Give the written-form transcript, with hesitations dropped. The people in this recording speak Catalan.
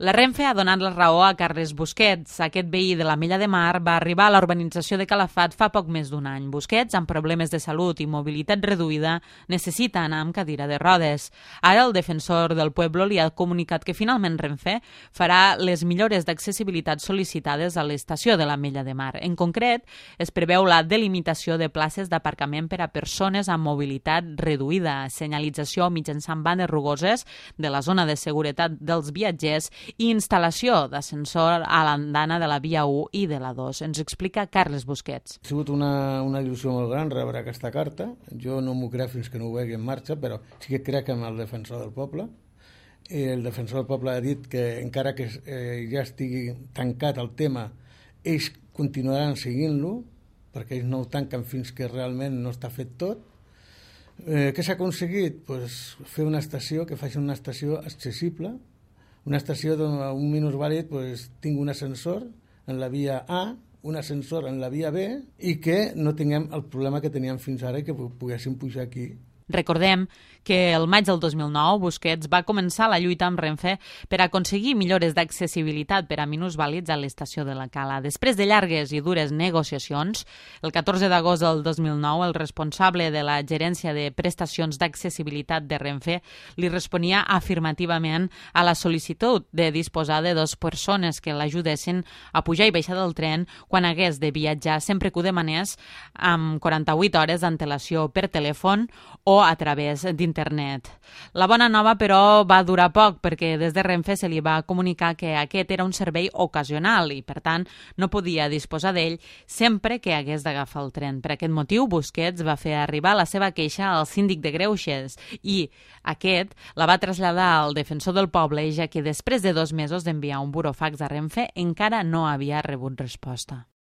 La Renfe ha donat la raó a Carles Busquets. Aquest veí de l'Ametlla de Mar va arribar a la urbanització de Calafat fa poc més d'un any. Busquets, amb problemes de salut i mobilitat reduïda, necessita anar amb cadira de rodes. Ara el defensor del pueblo li ha comunicat que finalment Renfe farà les millores d'accessibilitat sol·licitades a l'estació de l'Ametlla de Mar. En concret, es preveu la delimitació de places d'aparcament per a persones amb mobilitat reduïda, senyalització mitjançant bandes rugoses de la zona de seguretat dels viatgers i instal·lació d'ascensor a l'andana de la via 1 i de la 2. Ens explica Carles Busquets. Ha sigut una il·lusió molt gran rebre aquesta carta. Jo no m'ho crec fins que no ho vegi en marxa, però sí que crec en el defensor del poble. El defensor del poble ha dit que encara que ja estigui tancat el tema, ells continuaran seguint-lo, perquè ells no ho tanquen fins que realment no està fet tot. Què s'ha aconseguit? Pues fer una estació que faci una estació accessible, una estació d'un minusvàlid tingui un ascensor en la via A, un ascensor en la via B i que no tinguem el problema que teníem fins ara i que poguéssim pujar aquí. Recordem que el maig del 2009 Busquets va començar la lluita amb Renfe per aconseguir millores d'accessibilitat per a minusvàlids a l'estació de la Cala. Després de llargues i dures negociacions, el 14 d'agost del 2009 el responsable de la gerència de prestacions d'accessibilitat de Renfe li responia afirmativament a la sol·licitud de disposar de 2 persones que l'ajudessin a pujar i baixar del tren quan hagués de viatjar, sempre que ho demanés amb 48 hores d'antelació per telèfon o a través d'internet. La bona nova, però, va durar poc perquè des de Renfe se li va comunicar que aquest era un servei ocasional i, per tant, no podia disposar d'ell sempre que hagués d'agafar el tren. Per aquest motiu, Busquets va fer arribar la seva queixa al síndic de Greuges i aquest la va traslladar al defensor del poble, ja que després de 2 mesos d'enviar un burofax a Renfe encara no havia rebut resposta.